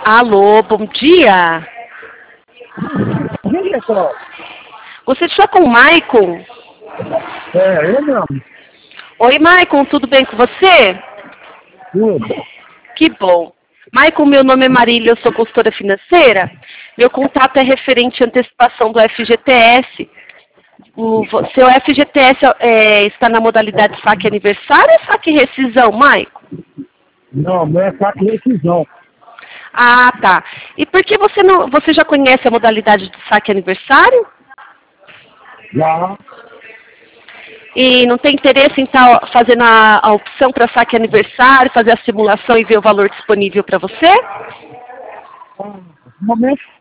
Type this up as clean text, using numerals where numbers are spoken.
Alô, bom dia. Diga só. Você está com o Maicon? Eu não. Oi, Maicon, tudo bem com você? Tudo. Que bom. Maicon, meu nome é Marília, eu sou consultora financeira. Meu contato é referente à antecipação do FGTS. O seu FGTS está na modalidade saque aniversário ou saque rescisão, Maicon? Não, não é saque rescisão. Ah, tá. E por que você já conhece a modalidade de saque aniversário? Já. E não tem interesse em estar fazendo a opção para saque aniversário, fazer a simulação e ver o valor disponível para você? No momento